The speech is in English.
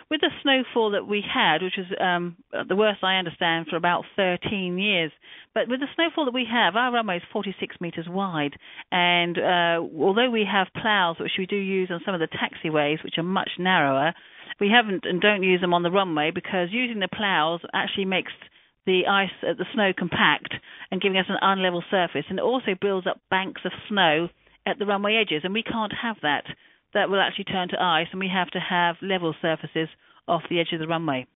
with the snowfall that we had, which was the worst I understand for about 13 years, but with the snowfall that we have, our runway is 46 metres wide, and although we have ploughs, which we do use on some of the taxiways, which are much narrower, we haven't and don't use them on the runway because using the ploughs actually makes the ice, the snow compact and giving us an unlevel surface, and it also builds up banks of snow at the runway edges, and we can't have that. That will actually turn to ice, and we have to have level surfaces off the edge of the runway.